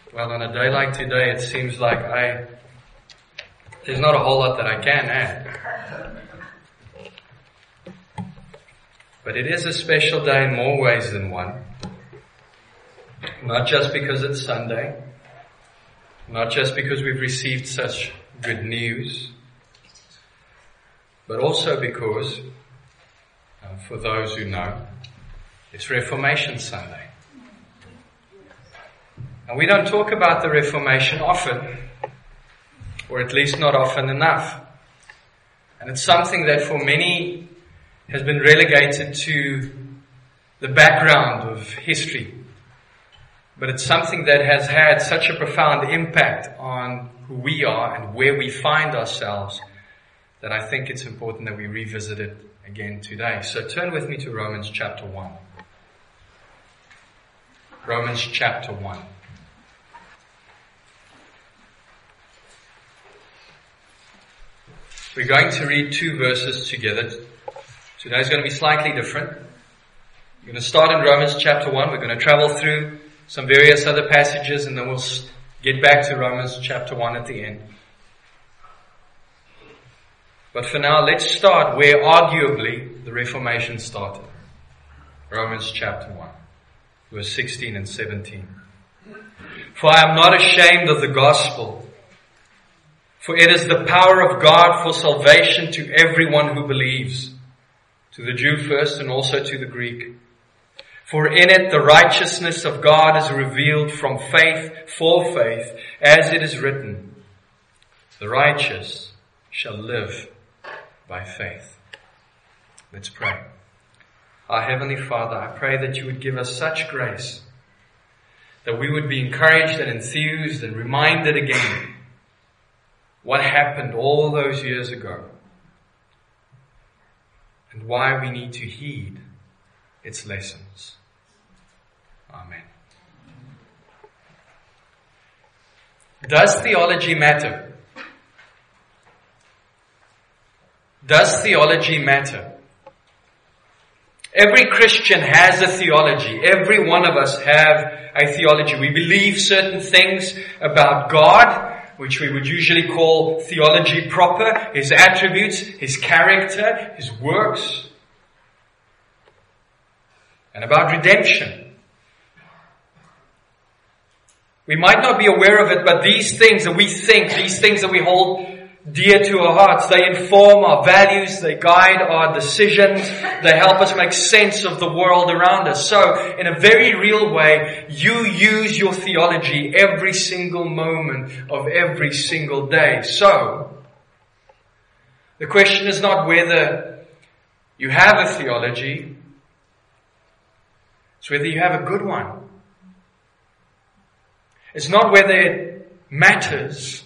Well, on a day like today, it seems like there's not a whole lot that I can add. But it is a special day in more ways than one. Not just because it's Sunday, not just because we've received such good news, but also because, for those who know, it's Reformation Sunday. And we don't talk about the Reformation often, or at least not often enough. And it's something that for many has been relegated to the background of history. But it's something that has had such a profound impact on who we are and where we find ourselves that I think it's important that we revisit it again today. So turn with me to Romans chapter 1. Romans chapter 1. We're going to read 2 verses together. Today's going to be slightly different. We're going to start in Romans chapter 1. We're going to travel through some various other passages and then we'll get back to Romans chapter 1 at the end. But for now, let's start where arguably the Reformation started. Romans chapter 1, verse 16 and 17. For I am not ashamed of the gospel, for it is the power of God for salvation to everyone who believes, to the Jew first and also to the Greek. For in it the righteousness of God is revealed from faith for faith, as it is written, the righteous shall live by faith. Let's pray. Our Heavenly Father, I pray that you would give us such grace that we would be encouraged and enthused and reminded again what happened all those years ago and why we need to heed its lessons. Amen. Does theology matter? Does theology matter? Every Christian has a theology. Every one of us have a theology. We believe certain things about God, which we would usually call theology proper, His attributes, His character, His works, and about redemption. We might not be aware of it, but these things that we think, these things that we hold dear to our hearts, they inform our values, they guide our decisions, they help us make sense of the world around us. So, in a very real way, you use your theology every single moment of every single day. So, the question is not whether you have a theology, it's whether you have a good one. It's not whether it matters,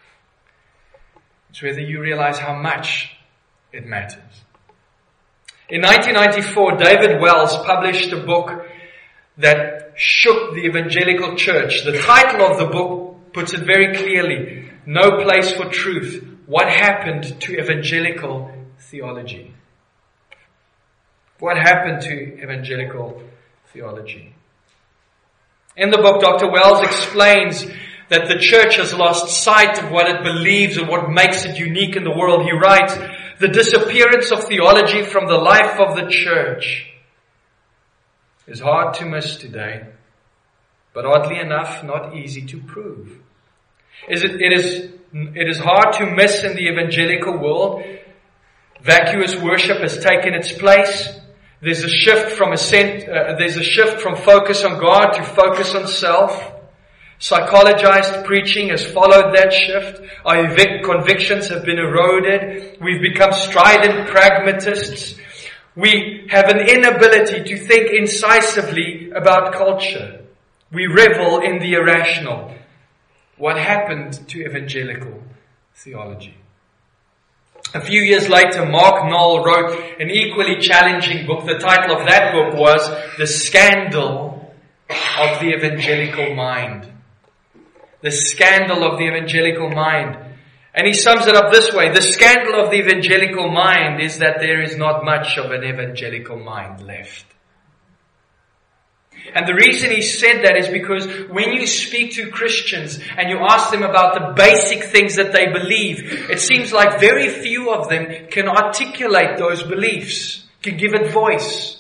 it's whether you realize how much it matters. In 1994, David Wells published a book that shook the evangelical church. The title of the book puts it very clearly: No Place for Truth. What happened to evangelical theology? What happened to evangelical theology? In the book, Dr. Wells explains that the church has lost sight of what it believes and what makes it unique in the world. He writes, the disappearance of theology from the life of the church is hard to miss today, but oddly enough, not easy to prove. It is hard to miss in the evangelical world. Vacuous worship has taken its place. There's a shift from focus on God to focus on self. Psychologized preaching has followed that shift. Our convictions have been eroded. We've become strident pragmatists. We have an inability to think incisively about culture. We revel in the irrational. What happened to evangelical theology? A few years later, Mark Knoll wrote an equally challenging book. The title of that book was The Scandal of the Evangelical Mind. The Scandal of the Evangelical Mind. And he sums it up this way: the scandal of the evangelical mind is that there is not much of an evangelical mind left. And the reason he said that is because when you speak to Christians and you ask them about the basic things that they believe, it seems like very few of them can articulate those beliefs, can give it voice.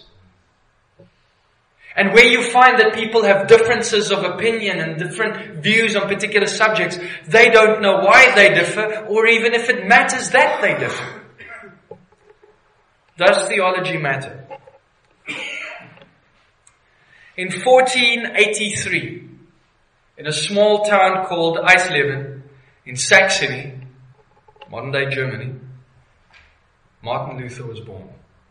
And where you find that people have differences of opinion and different views on particular subjects, they don't know why they differ or even if it matters that they differ. Does theology matter? In 1483, in a small town called Eisleben in Saxony, modern day Germany, Martin Luther was born.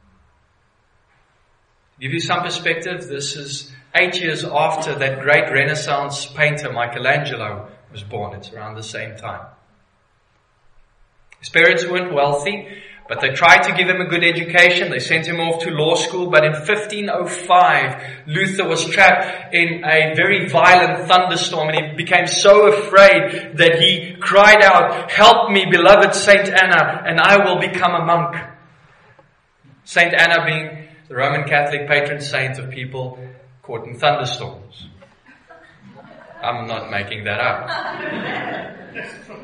To give you some perspective, this is 8 years after that great Renaissance painter Michelangelo was born. It's around the same time. His parents weren't wealthy, but they tried to give him a good education. They sent him off to law school. But in 1505, Luther was trapped in a very violent thunderstorm, and he became so afraid that he cried out, "Help me, beloved Saint Anna, and I will become a monk." Saint Anna being the Roman Catholic patron saint of people caught in thunderstorms. I'm not making that up.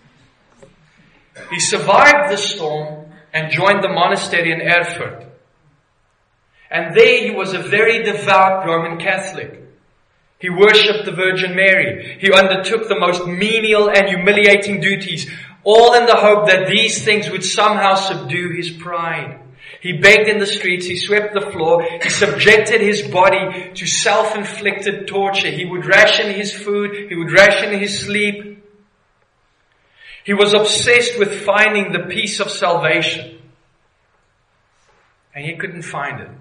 He survived the storm and joined the monastery in Erfurt. And there he was a very devout Roman Catholic. He worshipped the Virgin Mary. He undertook the most menial and humiliating duties, all in the hope that these things would somehow subdue his pride. He begged in the streets, he swept the floor, he subjected his body to self-inflicted torture. He would ration his food, he would ration his sleep. He was obsessed with finding the peace of salvation. And he couldn't find it.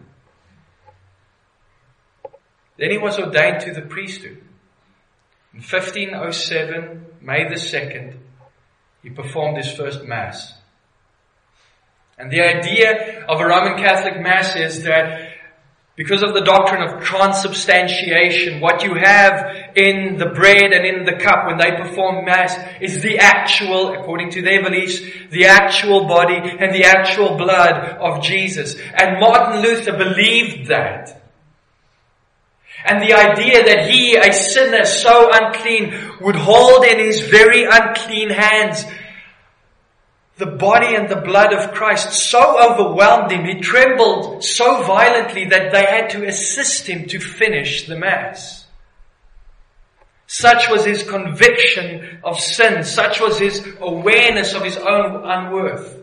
Then he was ordained to the priesthood. In 1507, May the 2nd, he performed his first Mass. And the idea of a Roman Catholic Mass is that because of the doctrine of transubstantiation, what you have in the bread and in the cup when they perform Mass is the actual, according to their beliefs, the actual body and the actual blood of Jesus. And Martin Luther believed that. And the idea that he, a sinner so unclean, would hold in his very unclean hands the body and the blood of Christ so overwhelmed him, he trembled so violently that they had to assist him to finish the Mass. Such was his conviction of sin. Such was his awareness of his own unworth.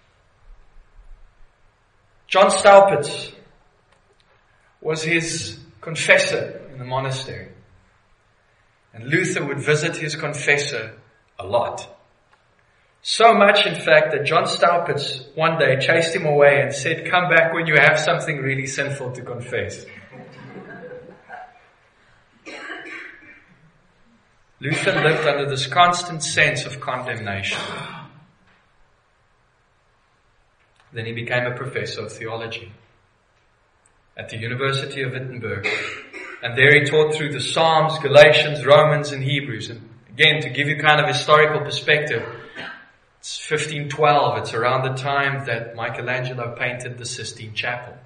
John Staupitz was his confessor in the monastery. And Luther would visit his confessor a lot. So much, in fact, that John Staupitz one day chased him away and said, "Come back when you have something really sinful to confess." Luther lived under this constant sense of condemnation. Then he became a professor of theology at the University of Wittenberg. And there he taught through the Psalms, Galatians, Romans, and Hebrews. And again, to give you kind of historical perspective, it's 1512. It's around the time that Michelangelo painted the Sistine Chapel.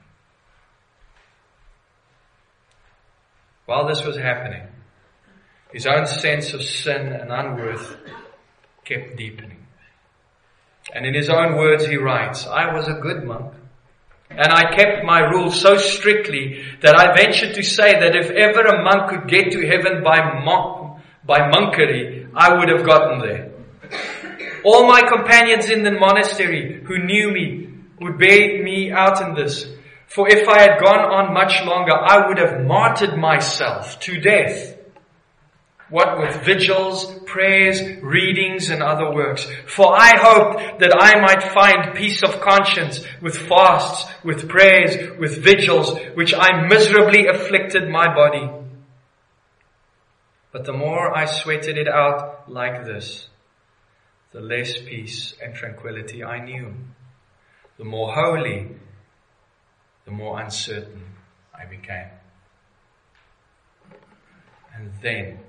While this was happening, his own sense of sin and unworth kept deepening. And in his own words he writes, "I was a good monk, and I kept my rules so strictly that I ventured to say that if ever a monk could get to heaven by monkery, I would have gotten there. All my companions in the monastery who knew me would bear me out in this. For if I had gone on much longer, I would have martyred myself to death. What with vigils, prayers, readings, and other works. For I hoped that I might find peace of conscience with fasts, with prayers, with vigils, which I miserably afflicted my body. But the more I sweated it out like this, the less peace and tranquility I knew. The more holy, the more uncertain I became." And then,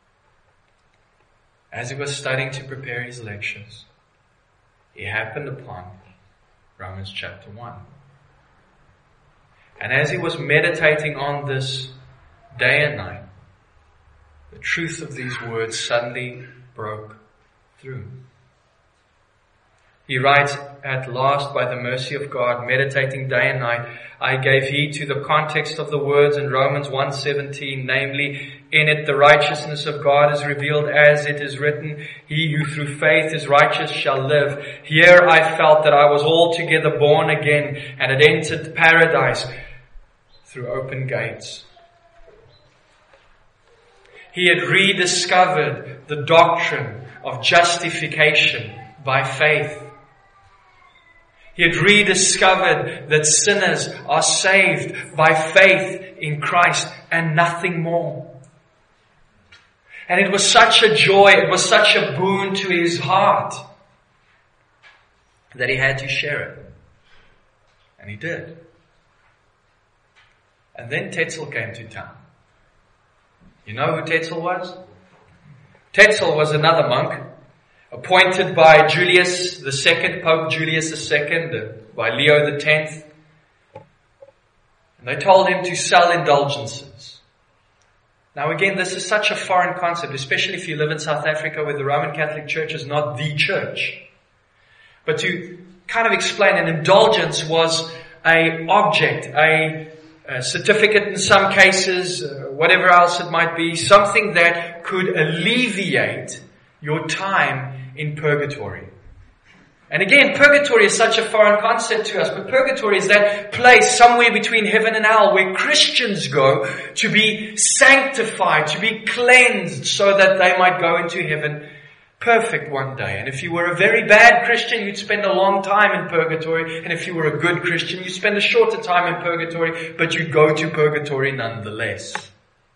as he was studying to prepare his lectures, he happened upon Romans chapter 1. And as he was meditating on this day and night, the truth of these words suddenly broke through. He writes, at last, by the mercy of God, meditating day and night, I gave heed to the context of the words in Romans 1:17, namely, in it the righteousness of God is revealed, as it is written, he who through faith is righteous shall live. Here I felt that I was altogether born again and had entered paradise through open gates. He had rediscovered the doctrine of justification by faith. He had rediscovered that sinners are saved by faith in Christ and nothing more. And it was such a joy, it was such a boon to his heart that he had to share it. And he did. And then Tetzel came to town. You know who Tetzel was? Tetzel was another monk appointed by Julius II, Pope Julius II, by Leo X. And they told him to sell indulgences. Now again, this is such a foreign concept, especially if you live in South Africa where the Roman Catholic Church is not the church. But to kind of explain, an indulgence was an object, a certificate in some cases, whatever else it might be, something that could alleviate your time in purgatory. And again, purgatory is such a foreign concept to us, but purgatory is that place somewhere between heaven and hell where Christians go to be sanctified, to be cleansed so that they might go into heaven perfect one day. And if you were a very bad Christian, you'd spend a long time in purgatory. And if you were a good Christian, you'd spend a shorter time in purgatory, but you'd go to purgatory nonetheless. It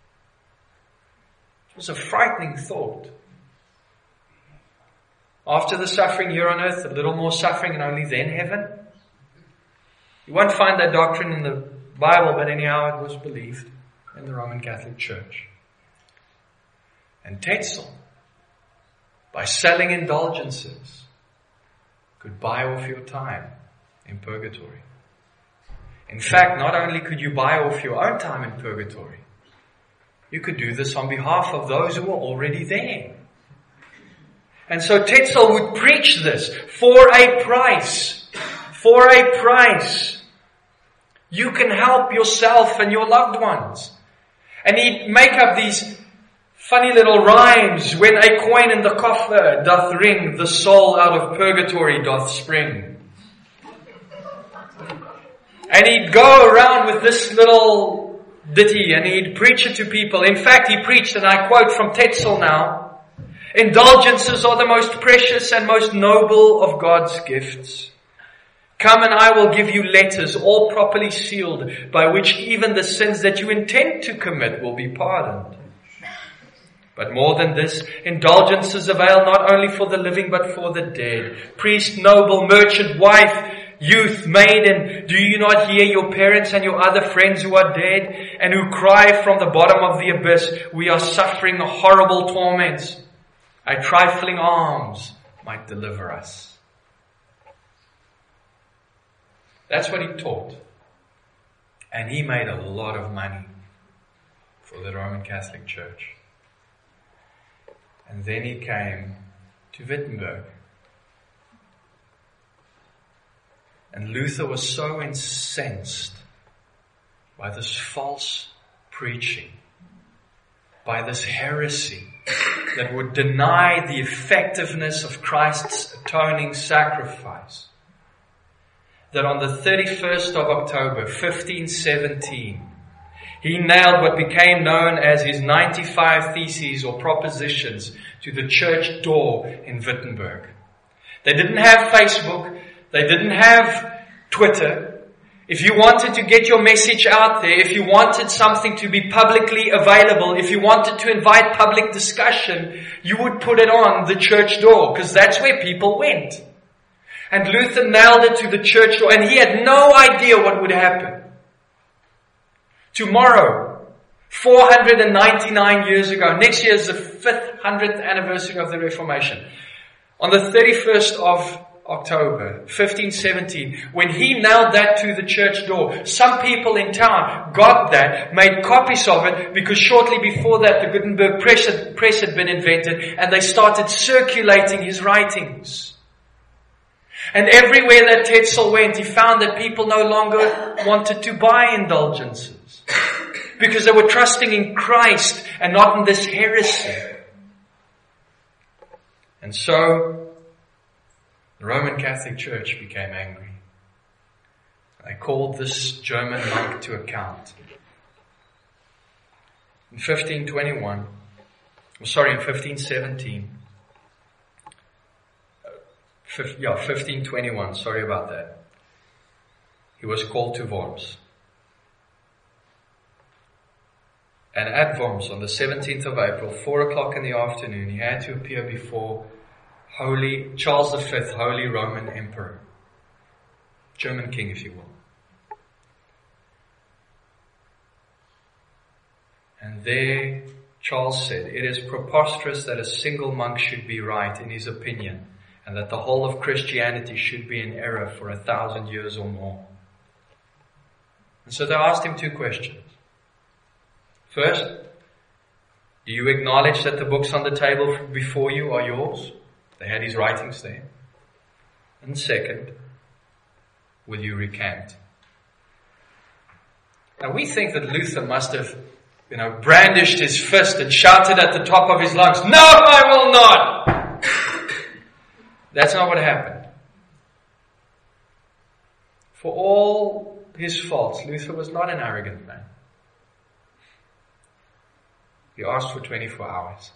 was a frightening thought. After the suffering here on earth, a little more suffering and only then heaven. You won't find that doctrine in the Bible, but anyhow it was believed in the Roman Catholic Church. And Tetzel, by selling indulgences, could buy off your time in purgatory. In fact, not only could you buy off your own time in purgatory, you could do this on behalf of those who were already there. And so Tetzel would preach this for a price. For a price. You can help yourself and your loved ones. And he'd make up these funny little rhymes. When a coin in the coffer doth ring, the soul out of purgatory doth spring. And he'd go around with this little ditty and he'd preach it to people. In fact, he preached, and I quote from Tetzel now, indulgences are the most precious and most noble of God's gifts. Come and I will give you letters, all properly sealed, by which even the sins that you intend to commit will be pardoned. But more than this, indulgences avail not only for the living but for the dead. Priest, noble, merchant, wife, youth, maiden, do you not hear your parents and your other friends who are dead and who cry from the bottom of the abyss, we are suffering horrible torments. A trifling alms might deliver us. That's what he taught. And he made a lot of money for the Roman Catholic Church. And then he came to Wittenberg. And Luther was so incensed by this false preaching, by this heresy that would deny the effectiveness of Christ's atoning sacrifice, that on the 31st of October, 1517, he nailed what became known as his 95 Theses or propositions to the church door in Wittenberg. They didn't have Facebook. They didn't have Twitter. If you wanted to get your message out there, if you wanted something to be publicly available, if you wanted to invite public discussion, you would put it on the church door, because that's where people went. And Luther nailed it to the church door, and he had no idea what would happen. Tomorrow, 499 years ago, next year is the 500th anniversary of the Reformation. On the 31st of October 1517, when he nailed that to the church door, some people in town got that, made copies of it, because shortly before that the Gutenberg press had been invented, and they started circulating his writings. And everywhere that Tetzel went, he found that people no longer wanted to buy indulgences, because they were trusting in Christ and not in this heresy. And so the Roman Catholic Church became angry. They called this German monk to account. In 1517, 1521, sorry about that. He was called to Worms. And at Worms, on the 17th of April, 4 o'clock in the afternoon, he had to appear before Holy Charles V, Holy Roman Emperor. German king, if you will. And there Charles said, "It is preposterous that a single monk should be right in his opinion, and that the whole of Christianity should be in error for 1,000 years or more." And so they asked him 2 questions. First, do you acknowledge that the books on the table before you are yours? They had his writings there. And second, will you recant? Now we think that Luther must have, brandished his fist and shouted at the top of his lungs, "No, I will not!" That's not what happened. For all his faults, Luther was not an arrogant man. He asked for 24 hours.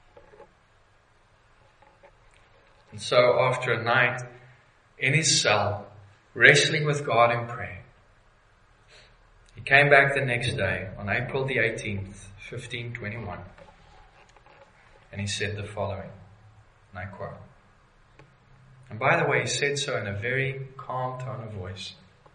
And so after a night in his cell, wrestling with God in prayer, he came back the next day on April the 18th, 1521, and he said the following, and I quote. And by the way, he said so in a very calm tone of voice.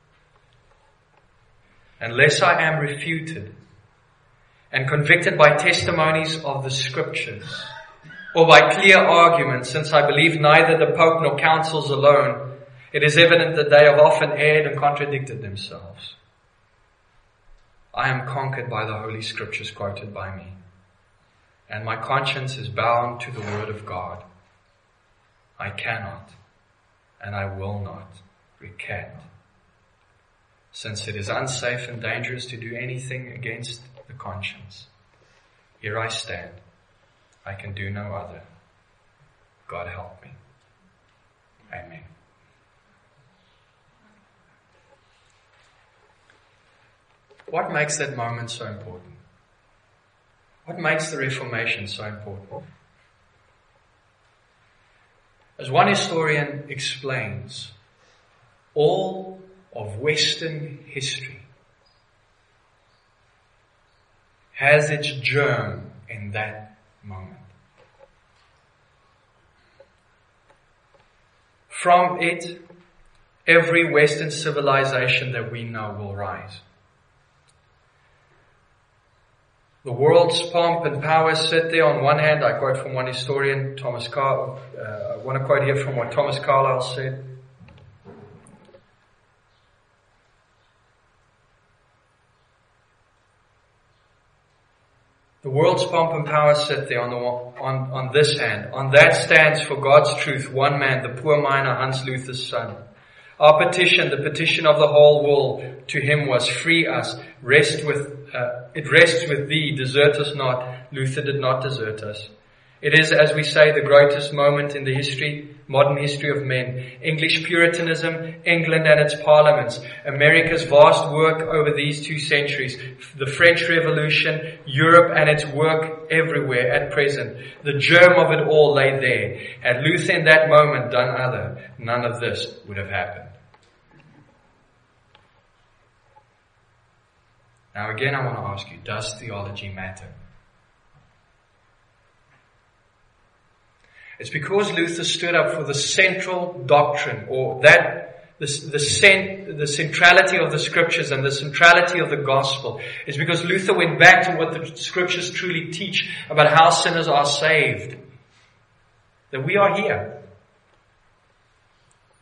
"Unless I am refuted and convicted by testimonies of the Scriptures, or by clear arguments, since I believe neither the Pope nor councils alone, it is evident that they have often erred and contradicted themselves. I am conquered by the Holy Scriptures quoted by me, and my conscience is bound to the Word of God. I cannot, and I will not recant, since it is unsafe and dangerous to do anything against the conscience. Here I stand. I can do no other. God help me. Amen." What makes that moment so important? What makes the Reformation so important? As one historian explains, all of Western history has its germ in that moment. From it, every Western civilization that we know will rise. The world's pomp and power sit there on one hand. I quote from one historian, Thomas Carlyle. I want to quote here from what Thomas Carlyle said. The world's pomp and power sit there on this hand. On that stands for God's truth one man, the poor miner Hans Luther's son. Our petition, the petition of the whole world, to him was, "Free us, it rests with thee, desert us not." Luther did not desert us. It is, as we say, the greatest moment in the modern history of men. English Puritanism, England and its parliaments, America's vast work over these 2 centuries, the French Revolution, Europe and its work everywhere at present. The germ of it all lay there. Had Luther in that moment done other, none of this would have happened. Now again, I want to ask you, does theology matter? It's because Luther stood up for the central doctrine, or the centrality of the Scriptures and the centrality of the gospel. It's because Luther went back to what the Scriptures truly teach about how sinners are saved, that we are here.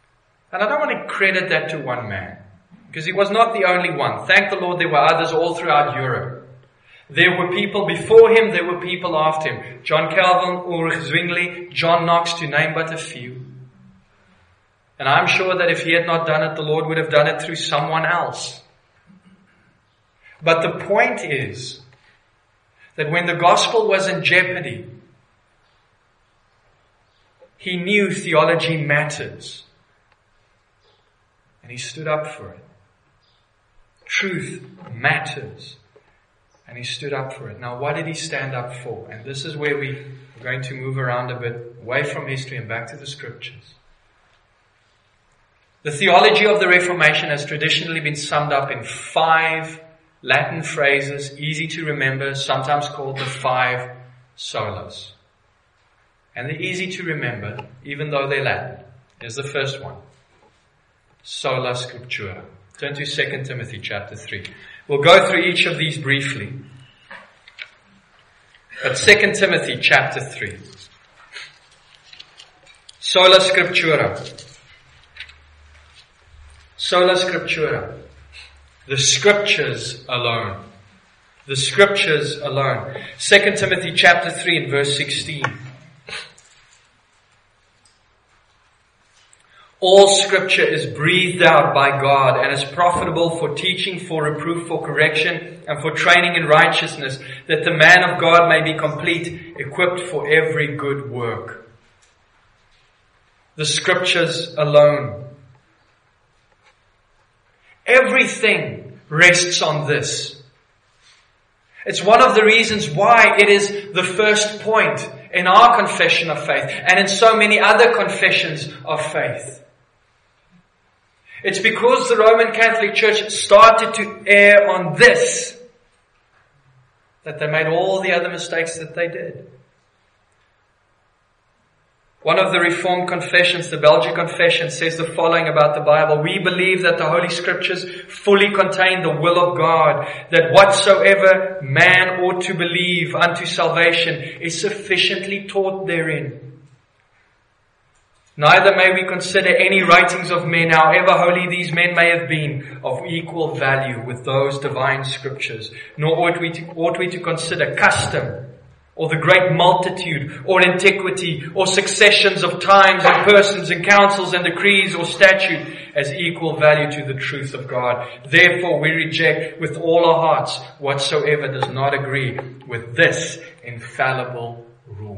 And I don't want to credit that to one man, because he was not the only one. Thank the Lord there were others all throughout Europe. There were people before him, there were people after him. John Calvin, Ulrich Zwingli, John Knox, to name but a few. And I'm sure that if he had not done it, the Lord would have done it through someone else. But the point is that when the gospel was in jeopardy, he knew theology matters. And he stood up for it. Truth matters. And he stood up for it. Now, what did he stand up for? And this is where we're going to move around a bit, away from history and back to the scriptures. The theology of the Reformation has traditionally been summed up in 5 Latin phrases, easy to remember, sometimes called the 5 solas. And they're easy to remember, even though they're Latin. Here's the first one. Sola Scriptura. Turn to 2 Timothy chapter 3. We'll go through each of these briefly. But 2 Timothy chapter 3. Sola Scriptura. Sola Scriptura. The Scriptures alone. The Scriptures alone. 2 Timothy chapter 3 and verse 16. All Scripture is breathed out by God and is profitable for teaching, for reproof, for correction, and for training in righteousness, that the man of God may be complete, equipped for every good work. The Scriptures alone. Everything rests on this. It's one of the reasons why it is the first point in our confession of faith and in so many other confessions of faith. It's because the Roman Catholic Church started to err on this that they made all the other mistakes that they did. One of the Reformed confessions, the Belgian Confession, says the following about the Bible. We believe that the Holy Scriptures fully contain the will of God, that whatsoever man ought to believe unto salvation is sufficiently taught therein. Neither may we consider any writings of men, however holy these men may have been, of equal value with those divine Scriptures, nor ought we to consider custom, or the great multitude, or antiquity, or successions of times and persons and councils and decrees or statute as equal value to the truth of God. Therefore we reject with all our hearts whatsoever does not agree with this infallible rule.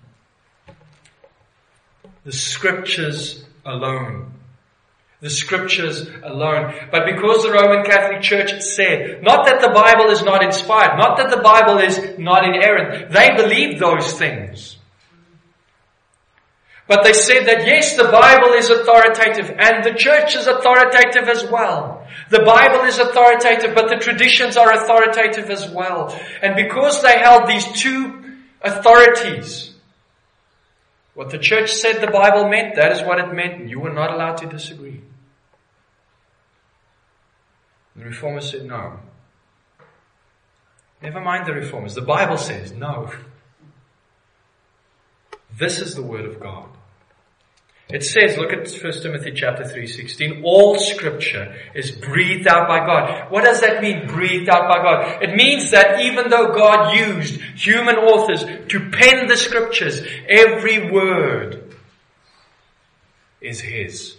The Scriptures alone. The Scriptures alone. But because the Roman Catholic Church said, not that the Bible is not inspired, not that the Bible is not inerrant, they believed those things. But they said that yes, the Bible is authoritative and the Church is authoritative as well. The Bible is authoritative, but the traditions are authoritative as well. And because they held these two authorities, what the Church said the Bible meant, that is what it meant, and you were not allowed to disagree. The Reformers said no. Never mind the Reformers. The Bible says no. This is the Word of God. It says, look at 1 Timothy chapter 3:16, all Scripture is breathed out by God. What does that mean, breathed out by God? It means that even though God used human authors to pen the Scriptures, every word is His.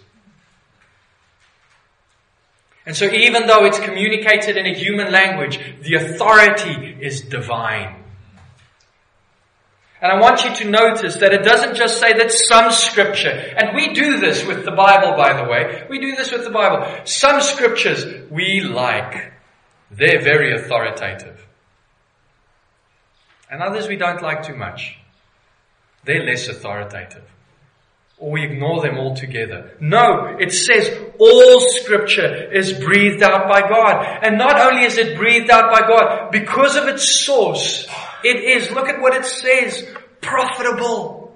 And so even though it's communicated in a human language, the authority is divine. And I want you to notice that it doesn't just say that some Scripture, and we do this with the Bible, by the way. We do this with the Bible. Some Scriptures we like. They're very authoritative. And others we don't like too much. They're less authoritative. Or we ignore them altogether. No, it says all Scripture is breathed out by God. And not only is it breathed out by God, because of its source, it is, look at what it says, profitable.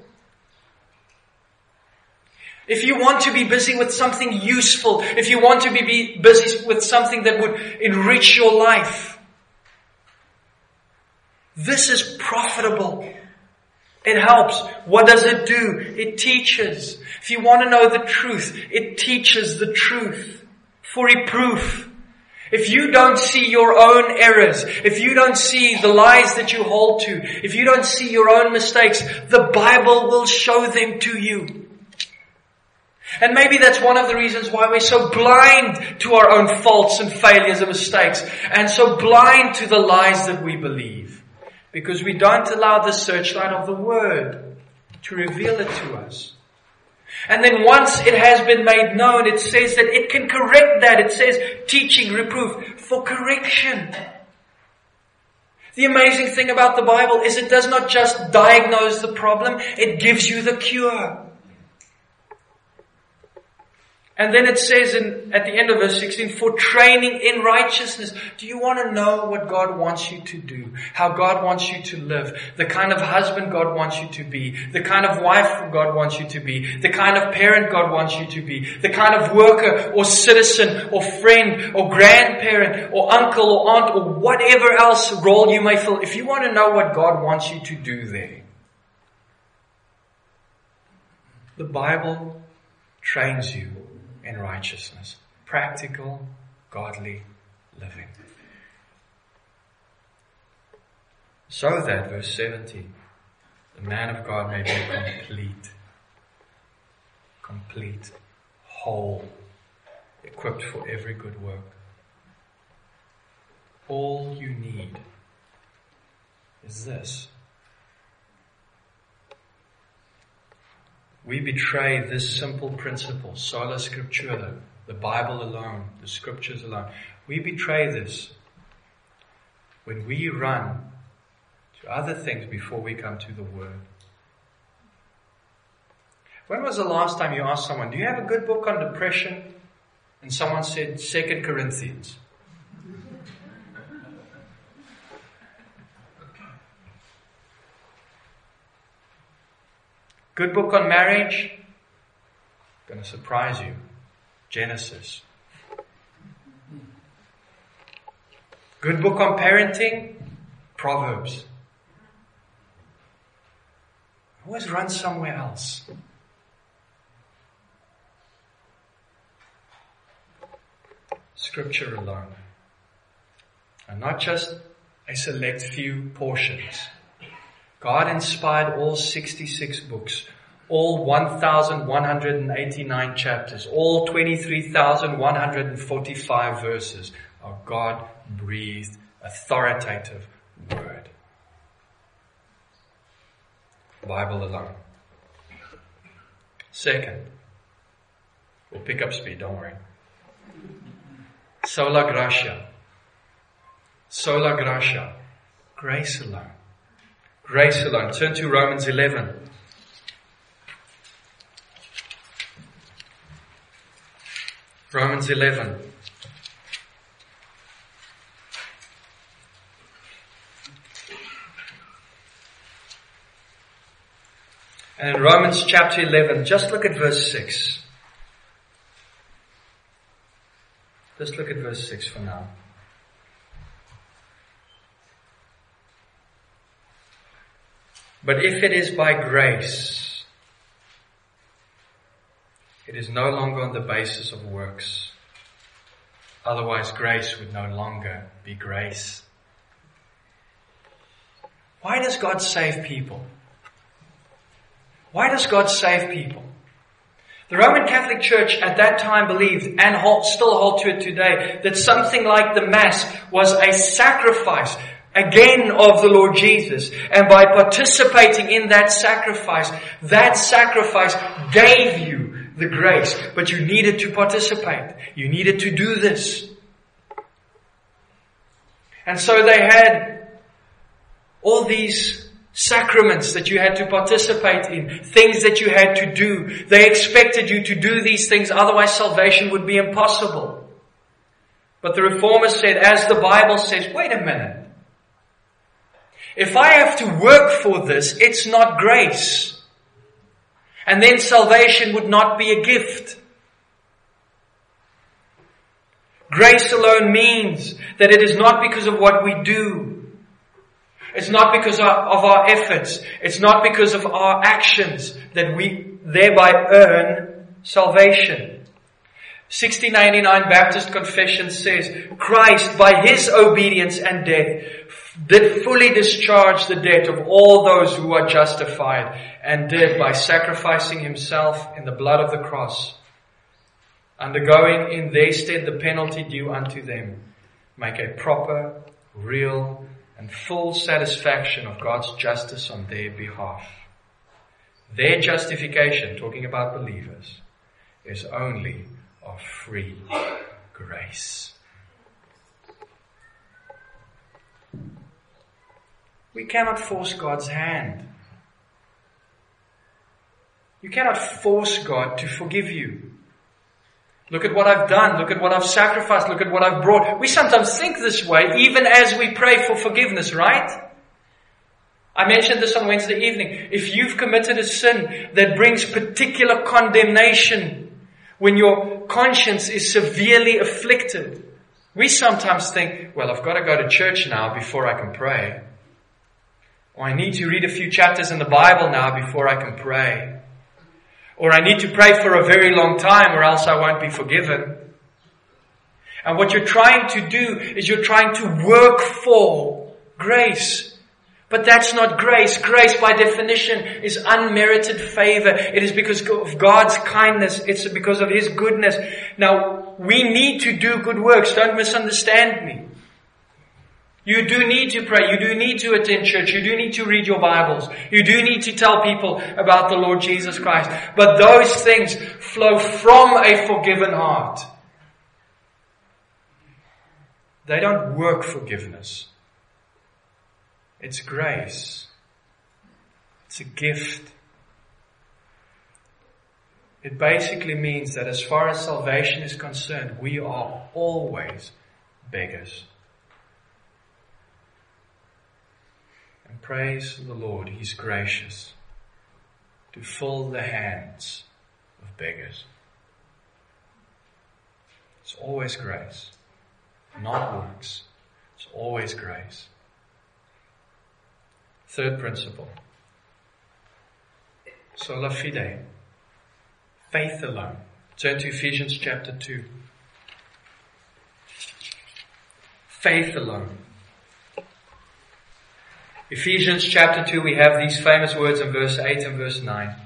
If you want to be busy with something useful, if you want to be busy with something that would enrich your life, this is profitable. It helps. What does it do? It teaches. If you want to know the truth, it teaches the truth. For reproof. If you don't see your own errors, if you don't see the lies that you hold to, if you don't see your own mistakes, the Bible will show them to you. And maybe that's one of the reasons why we're so blind to our own faults and failures and mistakes, and so blind to the lies that we believe. Because we don't allow the searchlight of the Word to reveal it to us. And then once it has been made known, it says that it can correct that. It says teaching, reproof, for correction. The amazing thing about the Bible is it does not just diagnose the problem, it gives you the cure. And then it says at the end of verse 16, for training in righteousness. Do you want to know what God wants you to do? How God wants you to live? The kind of husband God wants you to be? The kind of wife God wants you to be? The kind of parent God wants you to be? The kind of worker or citizen or friend or grandparent or uncle or aunt or whatever else role you may fill. If you want to know what God wants you to do there, the Bible trains you in righteousness. Practical, godly living. So that, verse 70, the man of God may be complete, whole, equipped for every good work. All you need is this. We betray this simple principle, sola scriptura, the Bible alone, the scriptures alone. We betray this when we run to other things before we come to the Word. When was the last time you asked someone, do you have a good book on depression? And someone said 2 Corinthians. Good book on marriage? Going to surprise you. Genesis. Good book on parenting? Proverbs. Always run somewhere else. Scripture alone. And not just a select few portions. God inspired all 66 books, all 1,189 chapters, all 23,145 verses are God-breathed, authoritative Word. Bible alone. Second, we'll pick up speed, don't worry. Sola gratia. Sola gratia. Grace alone. Grace alone. Turn to Romans 11. Romans 11. And in Romans chapter 11, just look at verse 6. Just look at verse 6 for now. But if it is by grace, it is no longer on the basis of works. Otherwise, grace would no longer be grace. Why does God save people? Why does God save people? The Roman Catholic Church at that time believed, and still hold to it today, that something like the Mass was a sacrifice, again, of the Lord Jesus. And by participating in that sacrifice gave you the grace. But you needed to participate. You needed to do this. And so they had all these sacraments that you had to participate in, things that you had to do. They expected you to do these things, otherwise salvation would be impossible. But the Reformers said, as the Bible says, wait a minute. If I have to work for this, it's not grace. And then salvation would not be a gift. Grace alone means that it is not because of what we do. It's not because of our efforts. It's not because of our actions that we thereby earn salvation. 1689 Baptist Confession says, Christ, by His obedience and death, did fully discharge the debt of all those who are justified, and did by sacrificing Himself in the blood of the cross, undergoing in their stead the penalty due unto them, make a proper, real, and full satisfaction of God's justice on their behalf. Their justification, talking about believers, is only of free grace. We cannot force God's hand. You cannot force God to forgive you. Look at what I've done. Look at what I've sacrificed. Look at what I've brought. We sometimes think this way, even as we pray for forgiveness, right? I mentioned this on Wednesday evening. If you've committed a sin that brings particular condemnation, when your conscience is severely afflicted, we sometimes think, well, I've got to go to church now before I can pray. Or I need to read a few chapters in the Bible now before I can pray. Or I need to pray for a very long time or else I won't be forgiven. And what you're trying to do is you're trying to work for grace. But that's not grace. Grace, by definition, is unmerited favor. It is because of God's kindness. It's because of His goodness. Now, we need to do good works. Don't misunderstand me. You do need to pray. You do need to attend church. You do need to read your Bibles. You do need to tell people about the Lord Jesus Christ. But those things flow from a forgiven heart. They don't work forgiveness. It's grace. It's a gift. It basically means that as far as salvation is concerned, we are always beggars. And praise the Lord, He's gracious to fill the hands of beggars. It's always grace, not works. It's always grace. Third principle. Sola fide. Faith alone. Turn to Ephesians chapter 2. Faith alone. Ephesians chapter 2, we have these famous words in verse 8 and verse 9.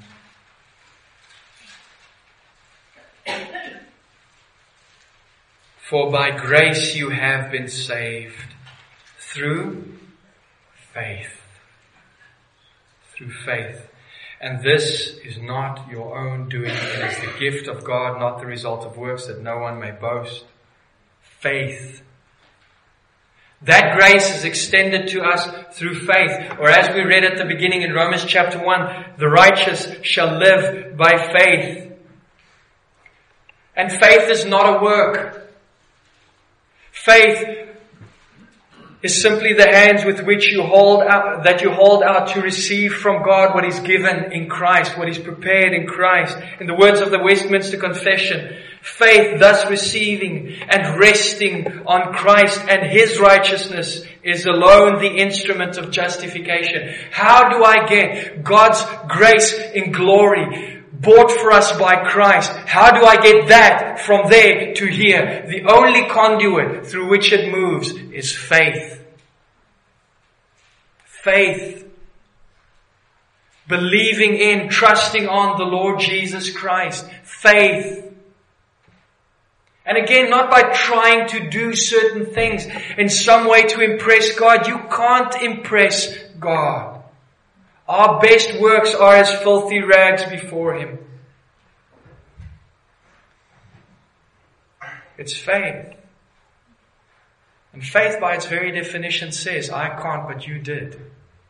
For by grace you have been saved through faith. Through faith. And this is not your own doing. It is the gift of God, not the result of works, that no one may boast. Faith. That grace is extended to us through faith. Or as we read at the beginning in Romans chapter 1, the righteous shall live by faith. And faith is not a work. Faith is simply the hands with which you hold out to receive from God what is given in Christ, what is prepared in Christ. In the words of the Westminster Confession, faith, thus receiving and resting on Christ and His righteousness, is alone the instrument of justification. How do I get God's grace in glory, bought for us by Christ? How do I get that from there to here? The only conduit through which it moves is faith. Faith. Believing in, trusting on the Lord Jesus Christ. Faith. And again, not by trying to do certain things in some way to impress God. You can't impress God. Our best works are as filthy rags before Him. It's faith. And faith by its very definition says, I can't, but you did.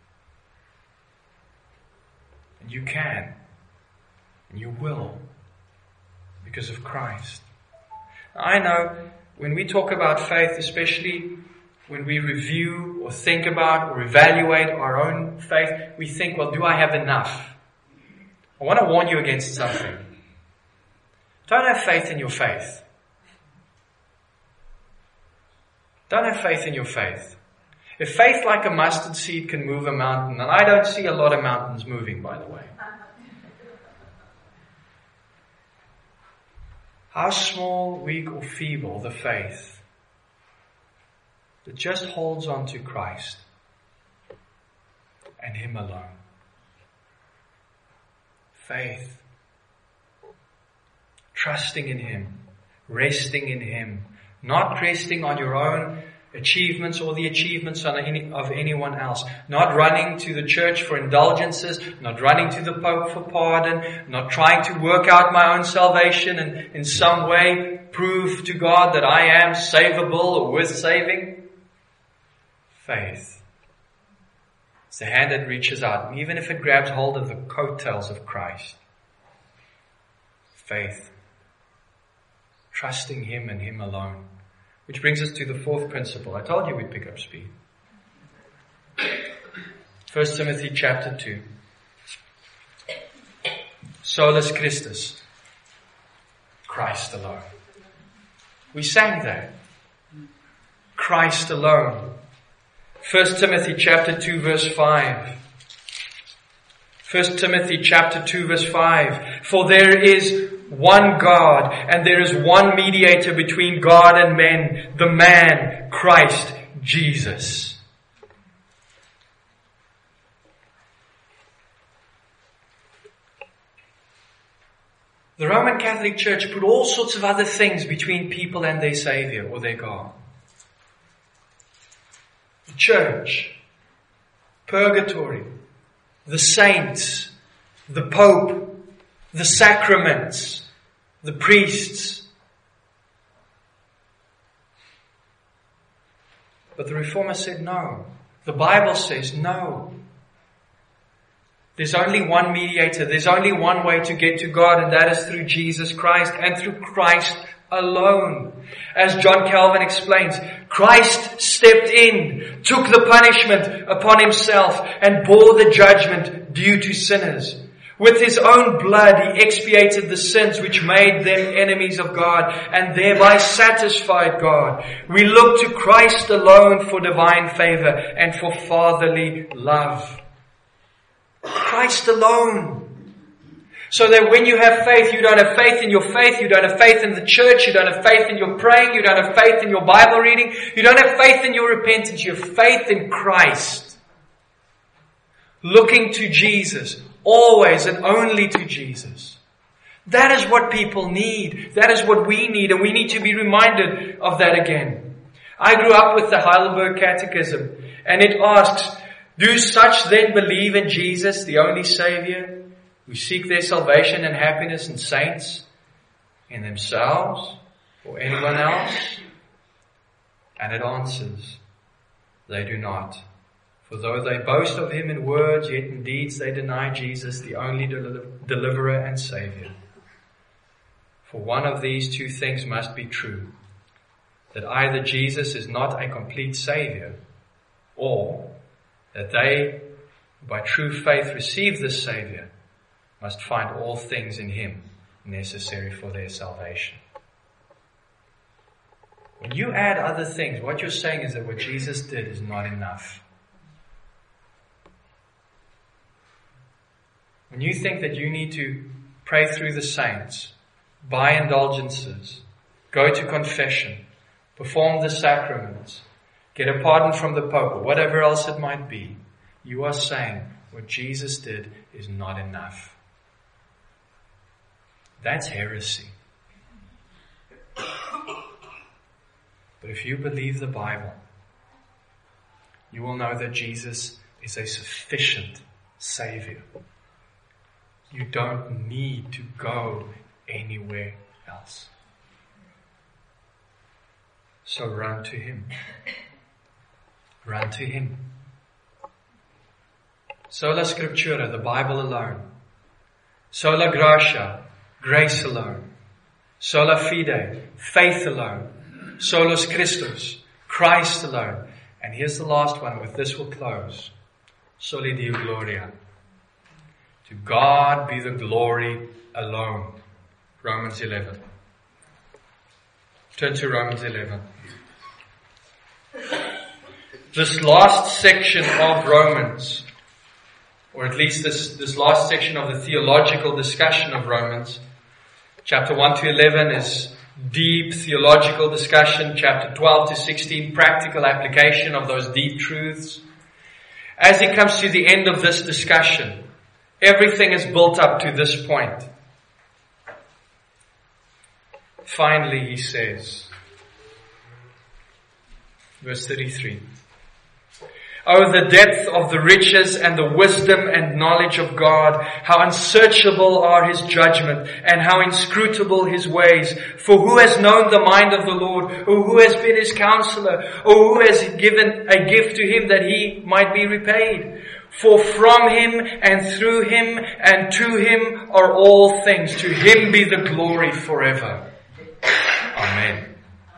And you can. And you will. Because of Christ. Now, I know when we talk about faith, especially when we review or think about or evaluate our own faith, we think, well, do I have enough? I want to warn you against something. Don't have faith in your faith. Don't have faith in your faith. If faith like a mustard seed can move a mountain, and I don't see a lot of mountains moving, by the way. How small, weak, or feeble the faith that just holds on to Christ and Him alone. Faith. Trusting in Him. Resting in Him. Not resting on your own achievements or the achievements of anyone else. Not running to the church for indulgences. Not running to the Pope for pardon. Not trying to work out my own salvation and in some way prove to God that I am savable or worth saving. Faith. It's the hand that reaches out, even if it grabs hold of the coattails of Christ. Faith. Trusting Him and Him alone. Which brings us to the fourth principle. I told you we'd pick up speed. 1 Timothy chapter 2. Solus Christus. Christ alone. We sang that. Christ alone. 1 Timothy chapter 2 verse 5. 1 Timothy chapter 2 verse 5. For there is one God, and there is one mediator between God and men, the man, Christ Jesus. The Roman Catholic Church put all sorts of other things between people and their Savior or their God. The church, purgatory, the saints, the Pope, the sacraments, the priests. But the Reformer said no. The Bible says no. There's only one mediator. There's only one way to get to God, and that is through Jesus Christ and through Christ alone. As John Calvin explains, Christ stepped in, took the punishment upon Himself, and bore the judgment due to sinners. With His own blood, He expiated the sins which made them enemies of God and thereby satisfied God. We look to Christ alone for divine favor and for fatherly love. Christ alone. So that when you have faith, you don't have faith in your faith, you don't have faith in the church, you don't have faith in your praying, you don't have faith in your Bible reading, you don't have faith in your repentance, you have faith in Christ. Looking to Jesus. Always and only to Jesus. That is what people need. That is what we need, and we need to be reminded of that again. I grew up with the Heidelberg Catechism, and it asks, do such then believe in Jesus, the only Savior, who seek their salvation and happiness in saints, in themselves, or anyone else? And it answers, they do not. For though they boast of Him in words, yet in deeds they deny Jesus, the only deliverer and Savior. For one of these two things must be true, that either Jesus is not a complete Savior, or that they, who by true faith receive this Savior, must find all things in Him necessary for their salvation. When you add other things, what you're saying is that what Jesus did is not enough. When you think that you need to pray through the saints, buy indulgences, go to confession, perform the sacraments, get a pardon from the Pope, or whatever else it might be, you are saying what Jesus did is not enough. That's heresy. But if you believe the Bible, you will know that Jesus is a sufficient Savior. You don't need to go anywhere else. So run to Him. Run to Him. Sola Scriptura, the Bible alone. Sola Gratia, grace alone. Sola Fide, faith alone. Solus Christus, Christ alone. And here's the last one, with this we'll close. Soli Deo Gloria. To God be the glory alone. Romans 11. Turn to Romans 11. this last section of Romans, or at least this last section of the theological discussion of Romans, chapter 1 to 11 is deep theological discussion. Chapter 12 to 16, practical application of those deep truths. As he comes to the end of this discussion, everything is built up to this point. Finally, he says, verse 33, "Oh, the depth of the riches and the wisdom and knowledge of God! How unsearchable are His judgment and how inscrutable His ways! For who has known the mind of the Lord? Or who has been His counselor? Or who has given a gift to Him that He might be repaid? For from Him and through Him and to Him are all things. To Him be the glory forever. Amen."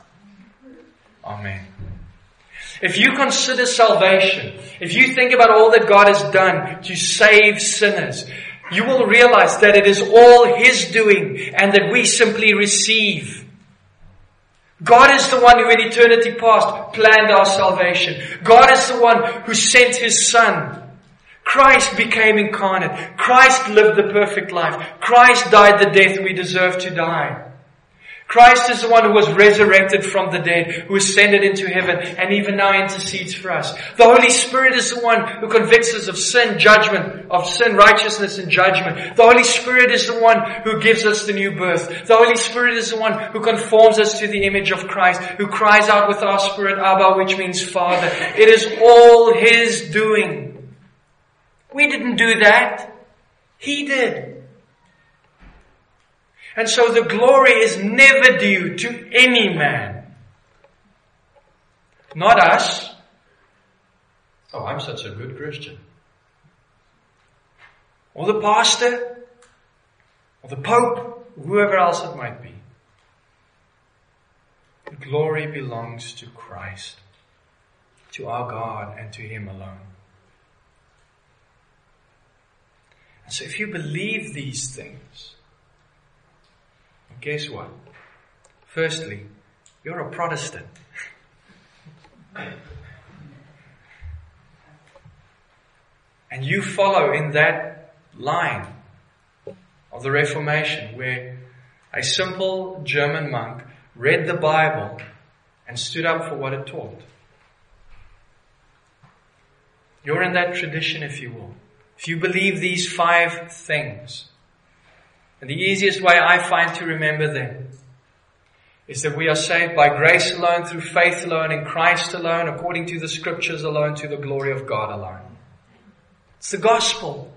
Amen. If you consider salvation, if you think about all that God has done to save sinners, you will realize that it is all His doing and that we simply receive. God is the one who in eternity past planned our salvation. God is the one who sent His Son. Christ became incarnate. Christ lived the perfect life. Christ died the death we deserve to die. Christ is the one who was resurrected from the dead, who ascended into heaven, and even now intercedes for us. The Holy Spirit is the one who convicts us of sin, judgment, of sin, righteousness, and judgment. The Holy Spirit is the one who gives us the new birth. The Holy Spirit is the one who conforms us to the image of Christ, who cries out with our spirit, Abba, which means Father. It is all His doing. We didn't do that. He did. And so the glory is never due to any man. Not us. Oh, I'm such a good Christian. Or the pastor. Or the Pope. Whoever else it might be. The glory belongs to Christ. To our God and to Him alone. And so if you believe these things, guess what? Firstly, you're a Protestant. And you follow in that line of the Reformation where a simple German monk read the Bible and stood up for what it taught. You're in that tradition, if you will. If you believe these 5 things, and the easiest way I find to remember them is that we are saved by grace alone, through faith alone, in Christ alone, according to the Scriptures alone, to the glory of God alone. It's the gospel.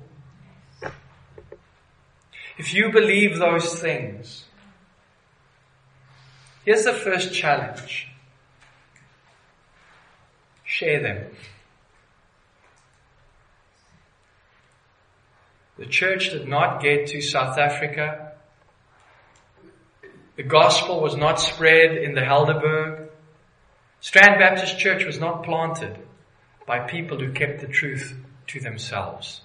If you believe those things, here's the first challenge. Share them. The church did not get to South Africa. The gospel was not spread in the Helderberg. Strand Baptist Church was not planted by people who kept the truth to themselves.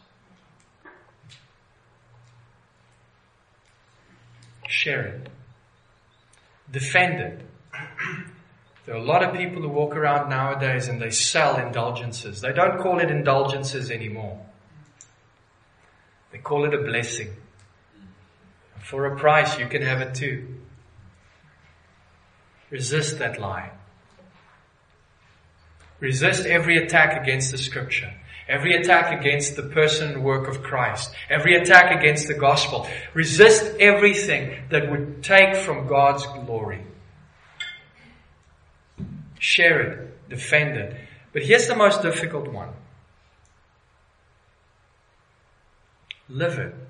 Share it. Defend it. There are a lot of people who walk around nowadays and they sell indulgences. They don't call it indulgences anymore. They call it a blessing. For a price, you can have it too. Resist that lie. Resist every attack against the Scripture. Every attack against the person and work of Christ. Every attack against the gospel. Resist everything that would take from God's glory. Share it. Defend it. But here's the most difficult one. Live it.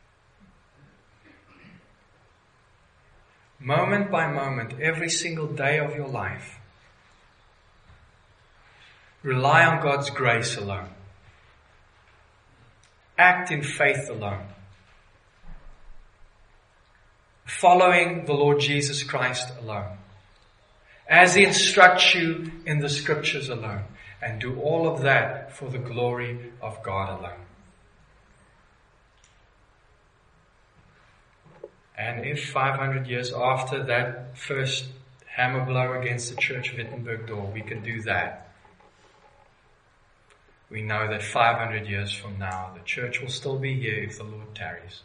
Moment by moment, every single day of your life. Rely on God's grace alone. Act in faith alone. Following the Lord Jesus Christ alone. As He instructs you in the Scriptures alone. And do all of that for the glory of God alone. And if 500 years after that first hammer blow against the Church of Wittenberg door, we can do that, we know that 500 years from now, the church will still be here if the Lord tarries.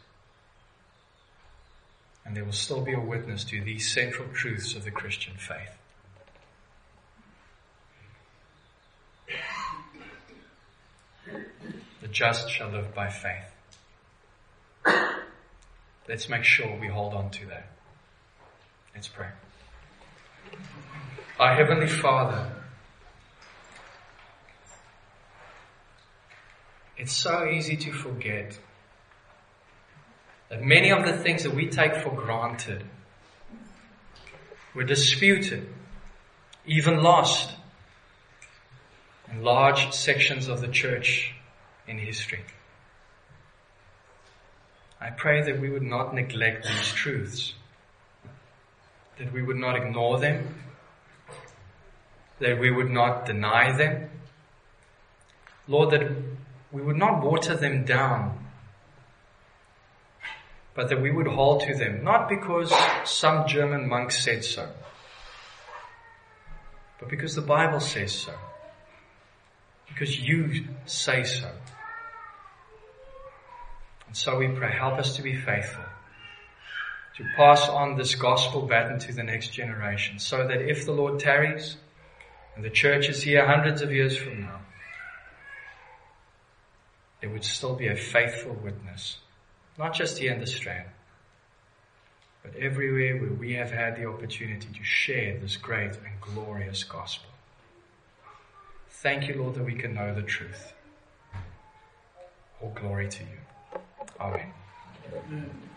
And there will still be a witness to these central truths of the Christian faith. The just shall live by faith. Let's make sure we hold on to that. Let's pray. Our Heavenly Father, it's so easy to forget that many of the things that we take for granted were disputed, even lost in large sections of the church in history. I pray that we would not neglect these truths, that we would not ignore them, that we would not deny them. Lord, that we would not water them down, but that we would hold to them, not because some German monk said so, but because the Bible says so, because you say so. And so we pray, help us to be faithful, to pass on this gospel baton to the next generation, so that if the Lord tarries and the church is here hundreds of years from now, there would still be a faithful witness, not just here in the Strand, but everywhere where we have had the opportunity to share this great and glorious gospel. Thank you, Lord, that we can know the truth. All glory to you. Amen.